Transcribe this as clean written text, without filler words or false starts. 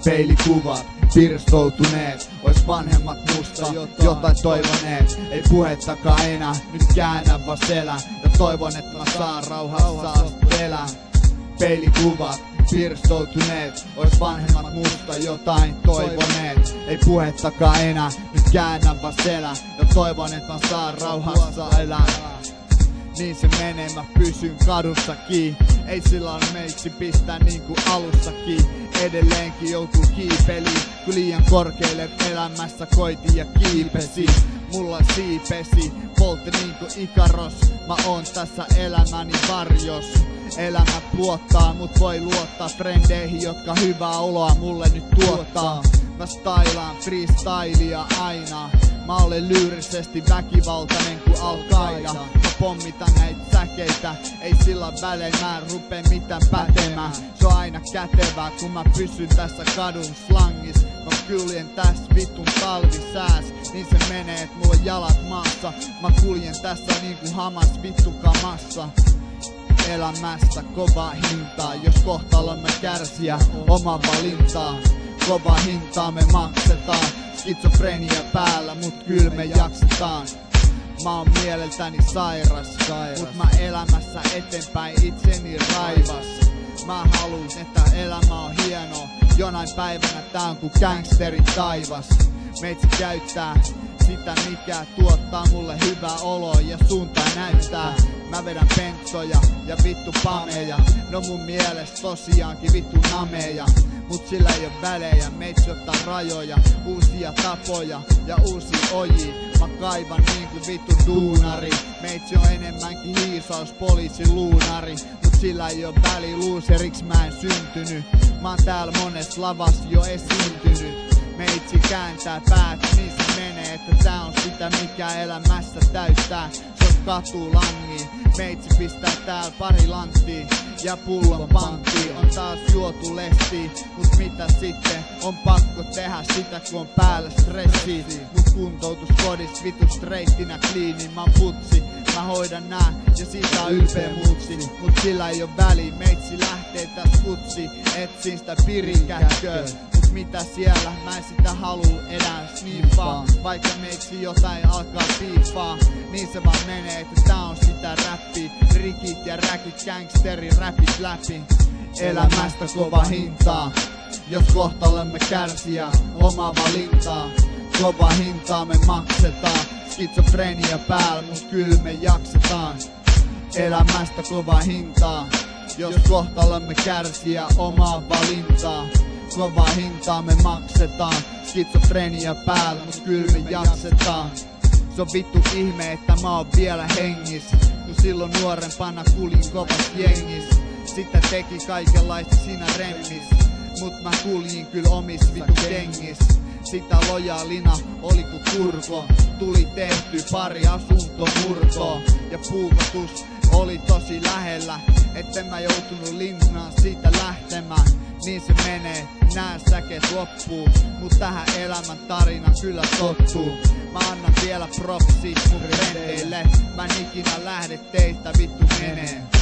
Peilikuvat, pirstoutuneet, ois vanhemmat musta jotain toivoneet. Ei puhettakaan enää, nyt käännän vaan selän ja toivon, että mä saan rauhassa asti elää. Peilikuvat, pirstoutuneet, ois vanhemmat musta jotain toivoneet. Ei puhettakaan enää, nyt käännän vaan selän ja toivon, että mä saan rauhassa elää. Niin se menee, mä pysyn kadussakin. Ei silloin meiksi pistää niinku alussakin. Edelleenkin joutuu kiipeliin, kun liian korkeille elämässä koitin ja kiipesi. Mulla siipesi, poltti niinku Ikaros. Mä oon tässä elämäni varjos. Elämä puottaa, mut voi luottaa frendeihin, jotka hyvää oloa mulle nyt tuottaa. Mä stylaan freestylia aina. Mä olen lyyrisesti väkivaltainen kuin Al-Qaida. Mä pommitan näitä säkeitä, ei sillä välein mä en rupee mitään pätemään. Se on aina kätevää, kun mä pysyn tässä kadun slangis. Mä kuljen tässä vittun talvisääs, niin se menee, et mulla on jalat maassa. Mä kuljen tässä niinku Hamas vittu kamassa. Elämästä kova hintaa, jos kohtalomme kärsiä oma valintaa. Kova hintaa me maksetaan, skitsofrenia päällä, mut kyl me jaksetaan. Mä oon mieleltäni sairas, mut mä elämässä eteenpäin itseni raivas. Mä haluun, että elämä on hieno, jonain päivänä tää on ku gangsteri taivas. Meitsi käyttää sitä, mikä tuottaa mulle hyvää oloa ja suuntaa näyttää. Mä vedän pentsoja ja vittu pameja, no mun mielestä tosiaankin vittu nameja. Mut sillä ei oo välejä, meitsi ottaa rajoja, uusia tapoja ja uusia ojia. Mä kaivan niinku vittu duunari, meitsi on enemmänkin hiisaus, poliisi, luunari. Mut sillä ei oo väliä, looseriks mä en syntynyt. Mä oon täällä monessa lavassa jo esiintynyt. Meitsi kääntää päät, niin se menee, että tää on sitä, mikä elämässä täyttää. Se on katulangi, meitsi pistää täällä pari lanttia ja pullon pankkiin. On taas juotu lesti, mut mitä sitten? On pakko tehdä sitä, kun on päällä stressi. Mut kuntoutuskodis vitu streittinä kliini, mä oon putsi. Mä hoidan nää ja siitä on ylpeä mutsi. Mut sillä ei oo väliä, meitsi lähtee täs kutsi. Etsin sitä pirikätköä. Mitä siellä, mä en sitä haluu enää sniffaa. Vaikka meiksi jotain alkaa piippaa, niin se vaan menee, että tää on sitä räppiä. Rikit ja räkit, gangsteri räpit läpi. Elämästä kova hintaa, jos kohtalomme kärsiä omaa valintaa. Kova hintaa me maksetaan, skitsofrenia päällä, mut kyl me jaksetaan. Elämästä kova hintaa, jos kohtalomme kärsiä omaa valintaa. Kova hintaa me maksetaan, skitsofrenia päällä, mut kyl me jaksetaan. Se on vittu ihme, että mä oon vielä hengis, kun silloin nuorempana kuljin kovas jengis. Sitä teki kaikenlaista siinä remmis, mut mä kuljin kyl omis vittu kengis. Sitä lojaalina oli ku kurko, tuli tehty pari asuntomurtoa. Ja puukotus oli tosi lähellä, etten mä joutunut linnaan siitä lähtemään. Niin se menee, nää säkeet loppuu, mut tähän elämän tarina kyllä tottuu. Mä annan vielä propsit mun frendeille, mä en ikinä lähde teistä vittu menee.